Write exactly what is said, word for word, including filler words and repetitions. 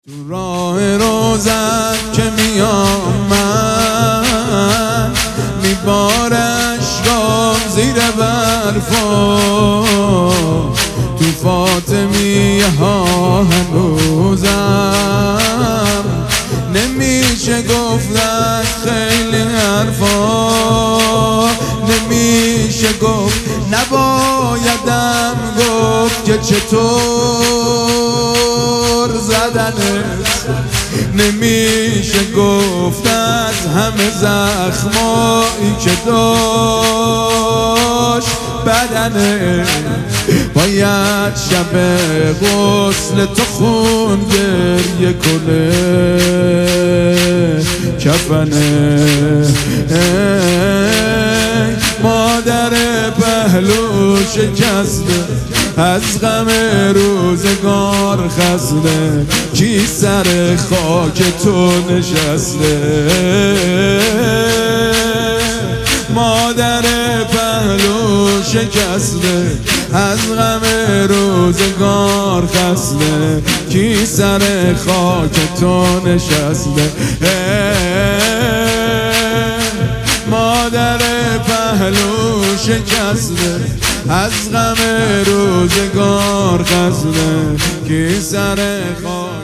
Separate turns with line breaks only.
تو راه روزن که میام من میبارش گام زیر برفا تو فاطمیه ها هنوزم نمیشه گفت از خیلی حرفا نمیشه گفت نبایدم گفت که چطور زدنت نمیشه گفت از همه زخمایی که داشت بدنه باید شب غسل تو خون گریه کنه کفنه مادر پهلو شکسته از غم روزگار خسته کی سر خاک تو نشسته مادر پهلو شکسته از غم روزگار خسته کی سر خاک تو نشسته مادر پهلو شکسته از غم روزگار خسته کی سر خاک